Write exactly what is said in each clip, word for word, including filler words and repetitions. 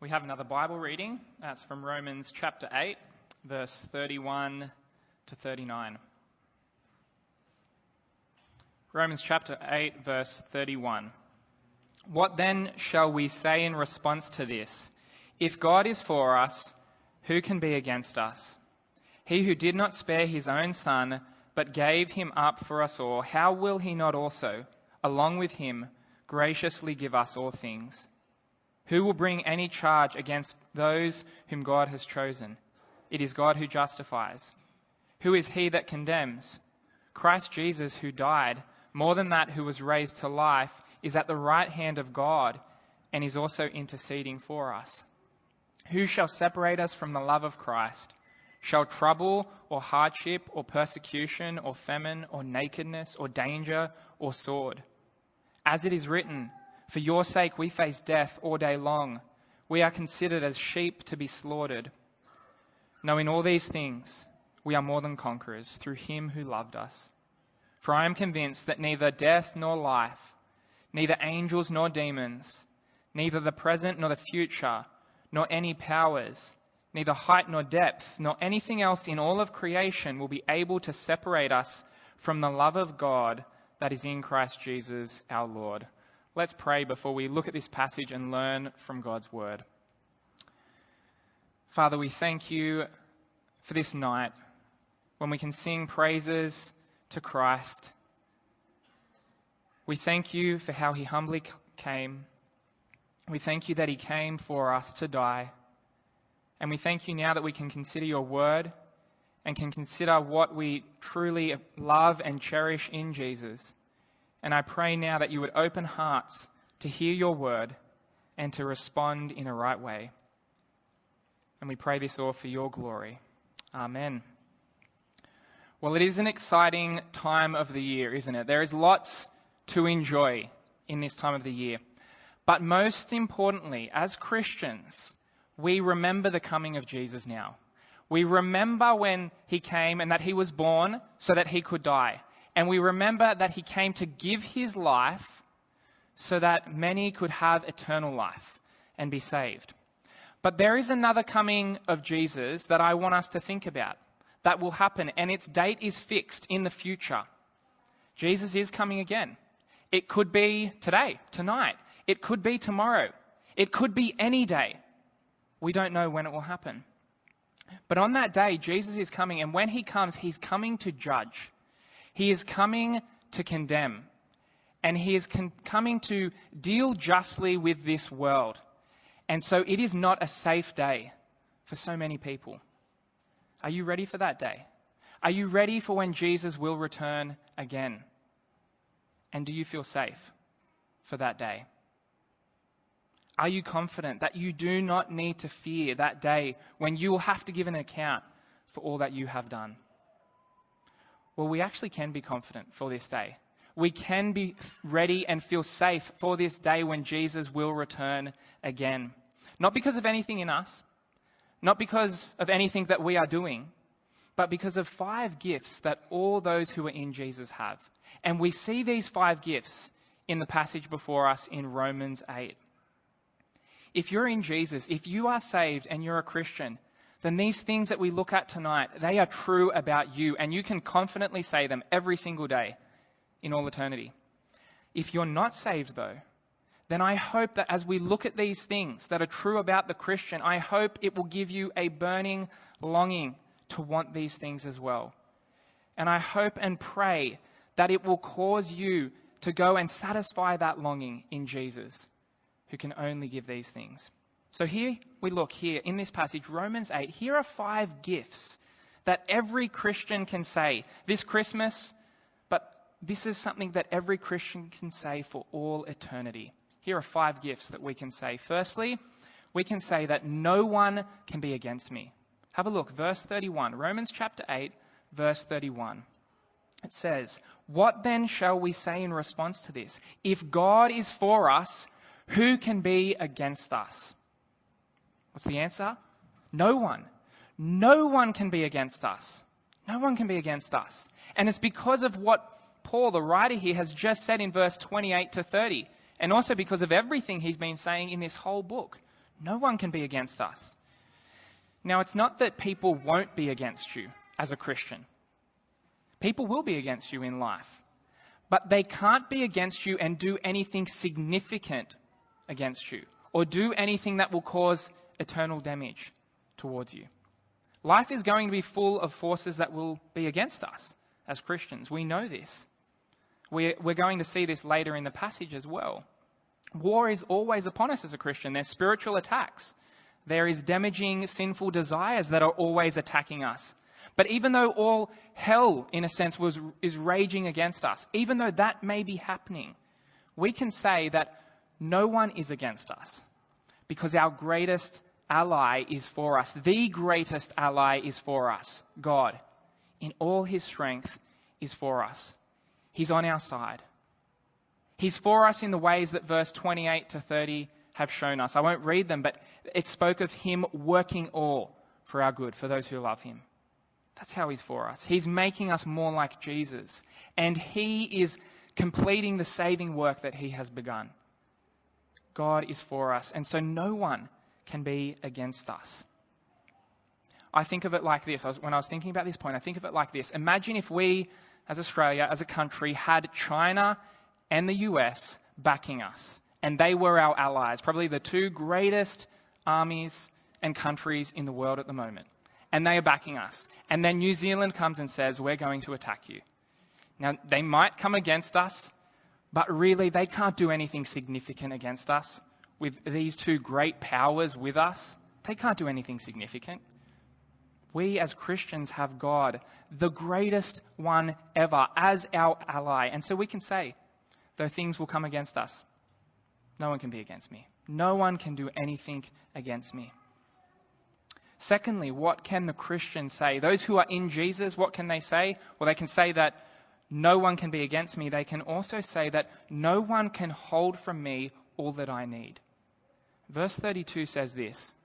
We have another Bible reading. That's from Romans chapter eight, verse thirty-one to thirty-nine. Romans chapter eight, verse thirty-one. What then shall we say in response to this? If God is for us, who can be against us? He who did not spare his own son, but gave him up for us all, how will he not also, along with him, graciously give us all things? Who will bring any charge against those whom God has chosen? It is God who justifies. Who is he that condemns? Christ Jesus, who died, more than that, who was raised to life, is at the right hand of God and is also interceding for us. Who shall separate us from the love of Christ? Shall trouble or hardship or persecution or famine or nakedness or danger or sword? As it is written, for your sake we face death all day long. We are considered as sheep to be slaughtered. No, in all these things we are more than conquerors through him who loved us. For I am convinced that neither death nor life, neither angels nor demons, neither the present nor the future, nor any powers, neither height nor depth, nor anything else in all of creation will be able to separate us from the love of God that is in Christ Jesus our Lord. Let's pray before we look at this passage and learn from God's word. Father, we thank you for this night when we can sing praises to Christ. We thank you for how he humbly came. We thank you that he came for us to die. And we thank you now that we can consider your word and can consider what we truly love and cherish in Jesus. And I pray now that you would open hearts to hear your word and to respond in a right way. And we pray this all for your glory. Amen. Well, it is an exciting time of the year, isn't it? There is lots to enjoy in this time of the year. But most importantly, as Christians, we remember the coming of Jesus now. We remember when he came and that he was born so that he could die. And we remember that he came to give his life so that many could have eternal life and be saved. But there is another coming of Jesus that I want us to think about that will happen, and its date is fixed in the future. Jesus is coming again. It could be today, tonight. It could be tomorrow. It could be any day. We don't know when it will happen. But on that day, Jesus is coming, and when he comes, he's coming to judge. He is coming to condemn, and he is con- coming to deal justly with this world. And so it is not a safe day for so many people. Are you ready for that day? Are you ready for when Jesus will return again? And do you feel safe for that day? Are you confident that you do not need to fear that day when you will have to give an account for all that you have done? Well, we actually can be confident for this day. We can be ready and feel safe for this day when Jesus will return again. Not because of anything in us, not because of anything that we are doing, but because of five gifts that all those who are in Jesus have. And we see these five gifts in the passage before us in Romans eight. If you're in Jesus, if you are saved and you're a Christian, then these things that we look at tonight, they are true about you, and you can confidently say them every single day in all eternity. If you're not saved, though, then I hope that as we look at these things that are true about the Christian, I hope it will give you a burning longing to want these things as well. And I hope and pray that it will cause you to go and satisfy that longing in Jesus, who can only give these things. So here we look here in this passage, Romans eight, here are five gifts that every Christian can say this Christmas, but this is something that every Christian can say for all eternity. Here are five gifts that we can say. Firstly, we can say that no one can be against me. Have a look, verse thirty-one, Romans chapter eight, verse thirty-one. It says, what then shall we say in response to this? If God is for us, who can be against us? What's the answer? No one. No one can be against us. No one can be against us. And it's because of what Paul, the writer here, has just said in verse twenty-eight to thirty. And also because of everything he's been saying in this whole book. No one can be against us. Now, it's not that people won't be against you as a Christian. People will be against you in life. But they can't be against you and do anything significant against you, or do anything that will cause eternal damage towards you. Life is going to be full of forces that will be against us as Christians. We know this. We're, we're going to see this later in the passage as well. War is always upon us as a Christian. There's spiritual attacks. There is damaging, sinful desires that are always attacking us. But even though all hell, in a sense, was is raging against us, even though that may be happening, we can say that no one is against us because our greatest ally is for us. The greatest ally is for us. God, in all his strength, is for us. He's on our side. He's for us in the ways that verse twenty-eight to thirty have shown us. I won't read them, but it spoke of him working all for our good, for those who love him. That's how he's for us. He's making us more like Jesus. And he is completing the saving work that he has begun. God is for us. And so no one can be against us. I think of it like this. I was, when I was thinking about this point, I think of it like this. Imagine if we, as Australia, as a country, had China and the U S backing us. And they were our allies, probably the two greatest armies and countries in the world at the moment. And they are backing us. And then New Zealand comes and says, we're going to attack you. Now, they might come against us, but really they can't do anything significant against us. With these two great powers with us, they can't do anything significant. We as Christians have God, the greatest one ever, as our ally. And so we can say, though things will come against us, no one can be against me. No one can do anything against me. Secondly, what can the Christian say? Those who are in Jesus, what can they say? Well, they can say that no one can be against me. They can also say that no one can hold from me all that I need. Verse thirty-two says this: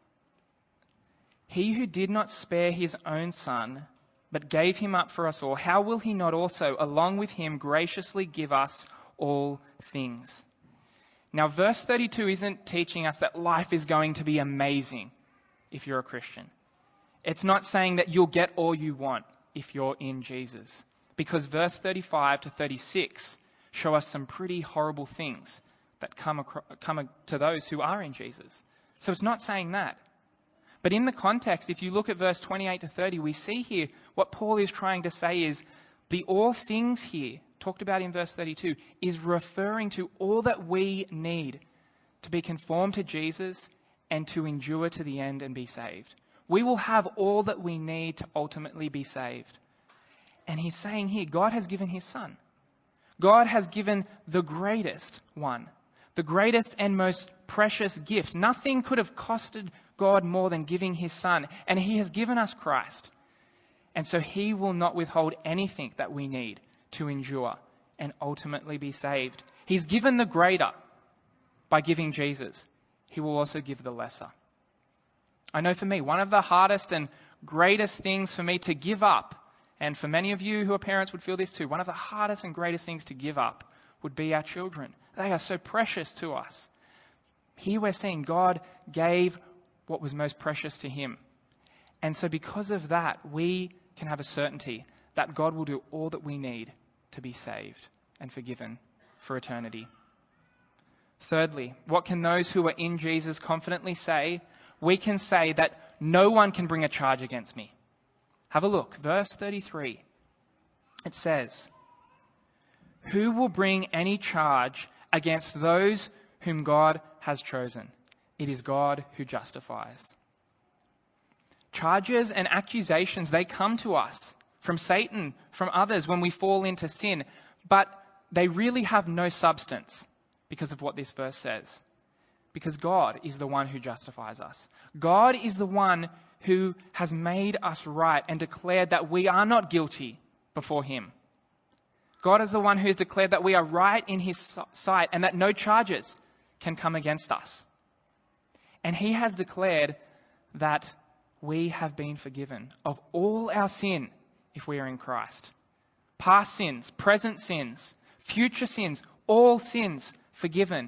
He who did not spare his own son, but gave him up for us all, how will he not also, along with him, graciously give us all things? Now, verse thirty-two isn't teaching us that life is going to be amazing if you're a Christian. It's not saying that you'll get all you want if you're in Jesus. Because verse thirty-five to thirty-six show us some pretty horrible things that come, across, come to those who are in Jesus. So it's not saying that. But in the context, if you look at verse twenty-eight to thirty, we see here what Paul is trying to say is the all things here, talked about in verse thirty-two, is referring to all that we need to be conformed to Jesus and to endure to the end and be saved. We will have all that we need to ultimately be saved. And he's saying here, God has given his son. God has given the greatest one, the greatest and most precious gift. Nothing could have costed God more than giving his son. And he has given us Christ. And so he will not withhold anything that we need to endure and ultimately be saved. He's given the greater by giving Jesus. He will also give the lesser. I know for me, one of the hardest and greatest things for me to give up, and for many of you who are parents would feel this too, one of the hardest and greatest things to give up would be our children. They are so precious to us. Here we're seeing God gave what was most precious to him. And so because of that, we can have a certainty that God will do all that we need to be saved and forgiven for eternity. Thirdly, what can those who are in Jesus confidently say? We can say that no one can bring a charge against me. Have a look. Verse thirty-three. It says, Who will bring any charge against those whom God has chosen? It is God who justifies. Charges and accusations, they come to us from Satan, from others when we fall into sin, but they really have no substance because of what this verse says. Because God is the one who justifies us. God is the one who has made us right and declared that we are not guilty before him. God is the one who has declared that we are right in his sight and that no charges can come against us. And he has declared that we have been forgiven of all our sin if we are in Christ. Past sins, present sins, future sins, all sins forgiven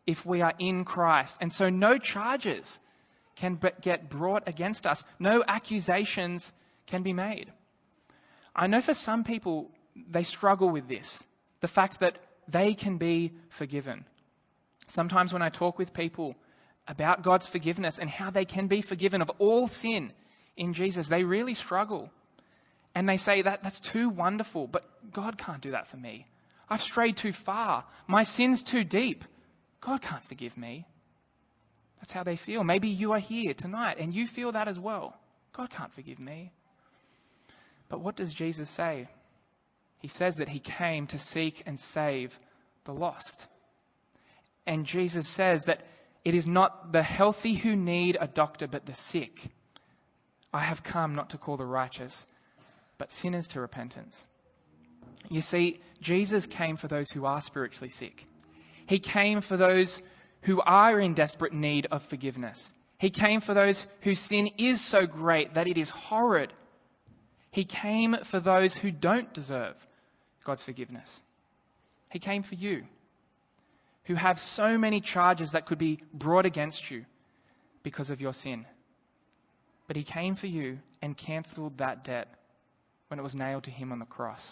if we are in Christ. And so no charges can b- get brought against us. No accusations can be made. I know for some people, they struggle with this. The fact that they can be forgiven. Sometimes when I talk with people about God's forgiveness and how they can be forgiven of all sin in Jesus, they really struggle. And they say that that's too wonderful, but God can't do that for me. I've strayed too far. My sin's too deep. God can't forgive me. That's how they feel. Maybe you are here tonight and you feel that as well. God can't forgive me. But what does Jesus say? He says that he came to seek and save the lost. And Jesus says that it is not the healthy who need a doctor, but the sick. I have come not to call the righteous, but sinners to repentance. You see, Jesus came for those who are spiritually sick. He came for those who are in desperate need of forgiveness. He came for those whose sin is so great that it is horrid. He came for those who don't deserve God's forgiveness. He came for you, who have so many charges that could be brought against you because of your sin. But he came for you and cancelled that debt when it was nailed to him on the cross.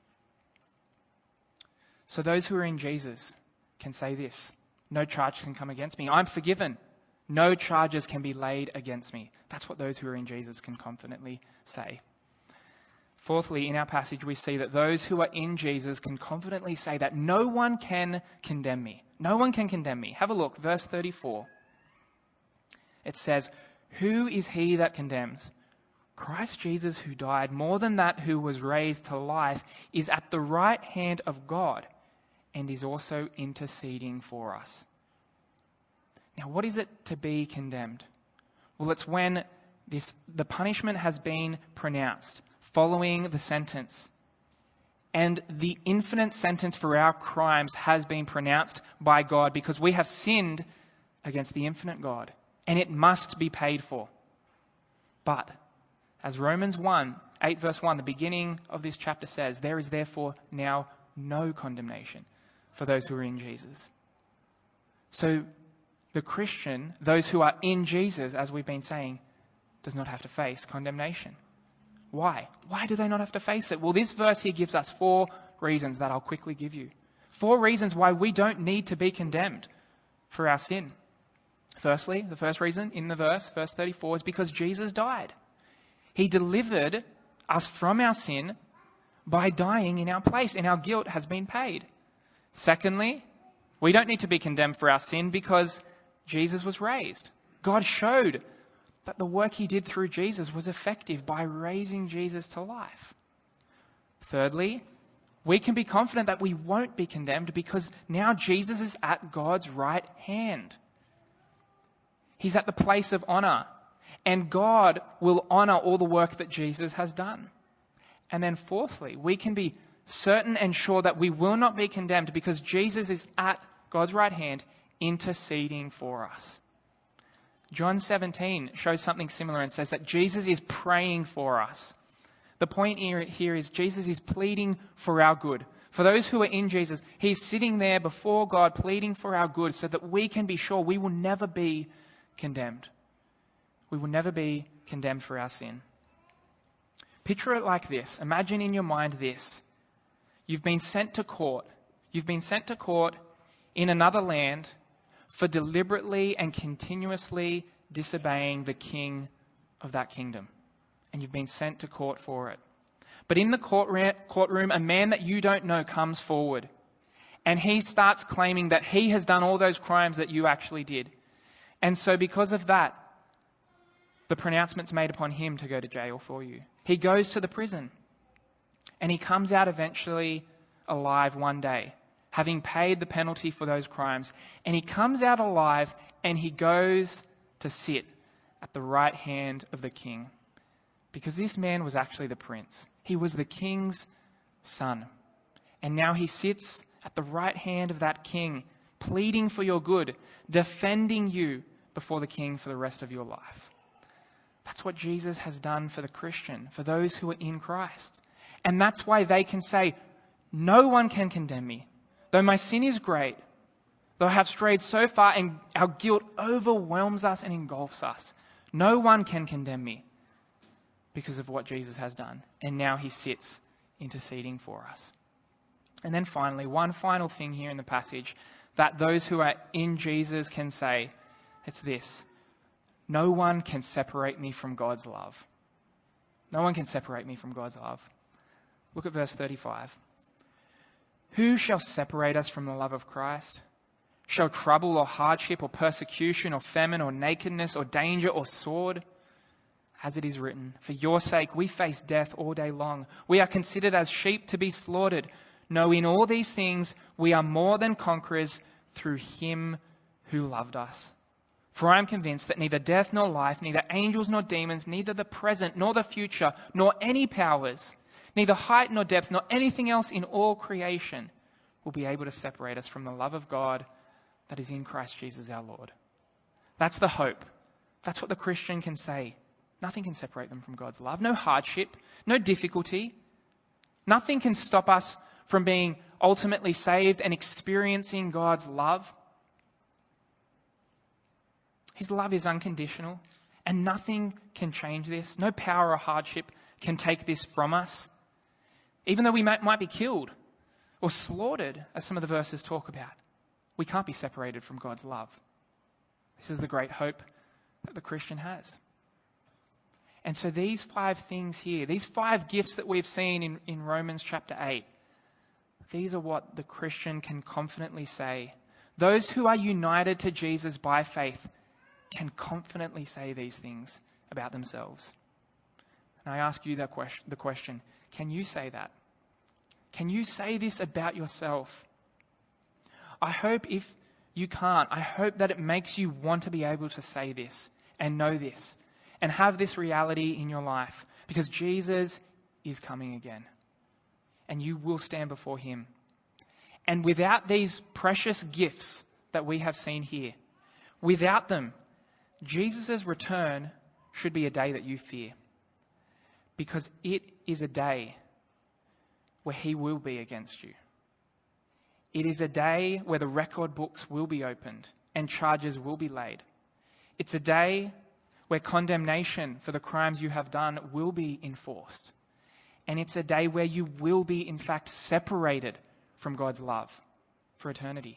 So those who are in Jesus can say this: no charge can come against me. I'm forgiven. No charges can be laid against me. That's what those who are in Jesus can confidently say. Fourthly, in our passage, we see that those who are in Jesus can confidently say that no one can condemn me. No one can condemn me. Have a look, verse thirty-four. It says, "Who is he that condemns? Christ Jesus, who died, more than that, who was raised to life, is at the right hand of God and is also interceding for us." Now, what is it to be condemned? Well, it's when this the punishment has been pronounced following the sentence, and the infinite sentence for our crimes has been pronounced by God because we have sinned against the infinite God, and it must be paid for. But as Romans one, eight verse one, the beginning of this chapter says, there is therefore now no condemnation for those who are in Jesus. So the Christian, those who are in Jesus, as we've been saying, does not have to face condemnation. Why? Why do they not have to face it? Well, this verse here gives us four reasons that I'll quickly give you. Four reasons why we don't need to be condemned for our sin. Firstly, the first reason in the verse, verse thirty-four, is because Jesus died. He delivered us from our sin by dying in our place, and our guilt has been paid. Secondly, we don't need to be condemned for our sin because Jesus was raised. God showed that the work he did through Jesus was effective by raising Jesus to life. Thirdly, we can be confident that we won't be condemned because now Jesus is at God's right hand. He's at the place of honor, and God will honor all the work that Jesus has done. And then fourthly, we can be certain and sure that we will not be condemned because Jesus is at God's right hand interceding for us. John seventeen shows something similar and says that Jesus is praying for us. The point here is Jesus is pleading for our good. For those who are in Jesus, he's sitting there before God pleading for our good so that we can be sure we will never be condemned. We will never be condemned for our sin. Picture it like this. Imagine in your mind this. You've been sent to court. You've been sent to court in another land for deliberately and continuously disobeying the king of that kingdom. And you've been sent to court for it. But in the courtroom, a man that you don't know comes forward. And he starts claiming that he has done all those crimes that you actually did. And so because of that, the pronouncement's made upon him to go to jail for you. He goes to the prison. And he comes out eventually alive one day, having paid the penalty for those crimes. And he comes out alive and he goes to sit at the right hand of the king. Because this man was actually the prince. He was the king's son. And now he sits at the right hand of that king, pleading for your good, defending you before the king for the rest of your life. That's what Jesus has done for the Christian, for those who are in Christ. And that's why they can say, no one can condemn me. Though my sin is great, though I have strayed so far and our guilt overwhelms us and engulfs us, no one can condemn me because of what Jesus has done. And now he sits interceding for us. And then finally, one final thing here in the passage that those who are in Jesus can say, it's this: no one can separate me from God's love. No one can separate me from God's love. Look at verse thirty-five. Who shall separate us from the love of Christ? Shall trouble or hardship or persecution or famine or nakedness or danger or sword? As it is written, for your sake we face death all day long. We are considered as sheep to be slaughtered. No, in all these things we are more than conquerors through him who loved us. For I am convinced that neither death nor life, neither angels nor demons, neither the present nor the future, nor any powers, neither height nor depth, nor anything else in all creation will be able to separate us from the love of God that is in Christ Jesus our Lord. That's the hope. That's what the Christian can say. Nothing can separate them from God's love. No hardship, no difficulty. Nothing can stop us from being ultimately saved and experiencing God's love. His love is unconditional, and nothing can change this. No power or hardship can take this from us. Even though we might, might be killed or slaughtered, as some of the verses talk about, we can't be separated from God's love. This is the great hope that the Christian has. And so these five things here, these five gifts that we've seen in, in Romans chapter eight, these are what the Christian can confidently say. Those who are united to Jesus by faith can confidently say these things about themselves. And I ask you the question, the question, can you say that? Can you say this about yourself? I hope if you can't, I hope that it makes you want to be able to say this and know this and have this reality in your life, because Jesus is coming again and you will stand before him. And without these precious gifts that we have seen here, without them, Jesus' return should be a day that you fear, because it is a day where he will be against you. It is a day where the record books will be opened and charges will be laid. It's a day where condemnation for the crimes you have done will be enforced. And it's a day where you will be, in fact, separated from God's love for eternity.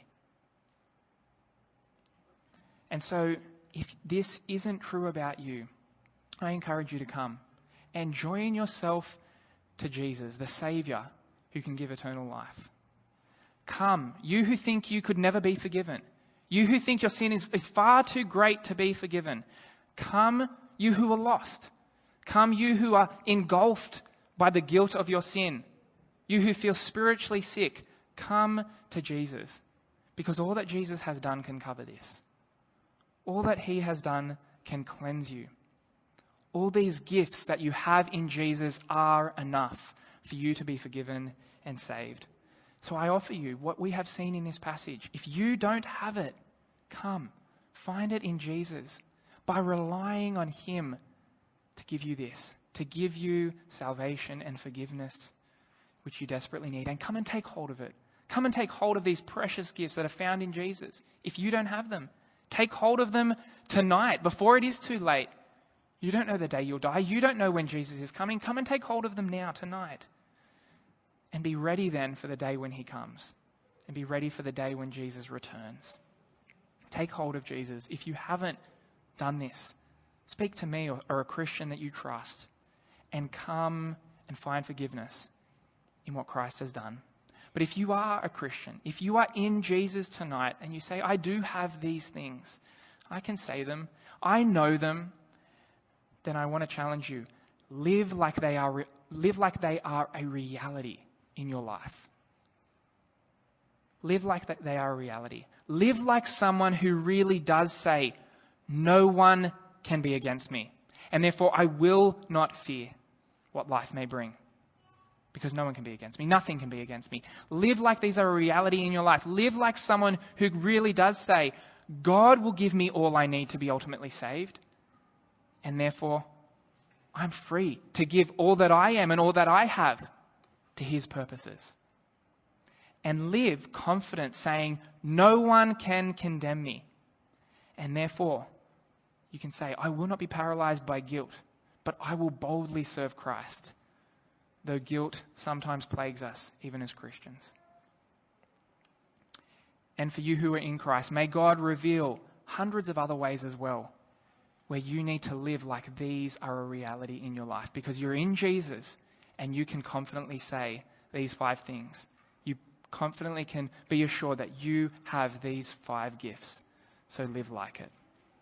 And so, if this isn't true about you, I encourage you to come and join yourself to Jesus, the Saviour who can give eternal life. Come, you who think you could never be forgiven. You who think your sin is, is far too great to be forgiven. Come, you who are lost. Come, you who are engulfed by the guilt of your sin. You who feel spiritually sick. Come to Jesus, because all that Jesus has done can cover this. All that he has done can cleanse you. All these gifts that you have in Jesus are enough for you to be forgiven and saved. So I offer you what we have seen in this passage. If you don't have it, come, find it in Jesus by relying on him to give you this, to give you salvation and forgiveness, which you desperately need. And come and take hold of it. Come and take hold of these precious gifts that are found in Jesus. If you don't have them, take hold of them tonight before it is too late. You don't know the day you'll die. You don't know when Jesus is coming. Come and take hold of them now, tonight. And be ready then for the day when he comes. And be ready for the day when Jesus returns. Take hold of Jesus. If you haven't done this, speak to me or, or a Christian that you trust. And come and find forgiveness in what Christ has done. But if you are a Christian, if you are in Jesus tonight and you say, I do have these things, I can say them, I know them, then I want to challenge you. Live like they are, live like they are a reality in your life. Live like that they are a reality. Live like someone who really does say, no one can be against me, and therefore I will not fear what life may bring. Because no one can be against me. Nothing can be against me. Live like these are a reality in your life. Live like someone who really does say, God will give me all I need to be ultimately saved. And therefore, I'm free to give all that I am and all that I have to his purposes. and live confident, saying, no one can condemn me. And therefore, you can say, I will not be paralyzed by guilt, but I will boldly serve Christ, though guilt sometimes plagues us, even as Christians. And for you who are in Christ, may God reveal hundreds of other ways as well, where you need to live like these are a reality in your life, because you're in Jesus and you can confidently say these five things. You confidently can be assured that you have these five gifts. So live like it.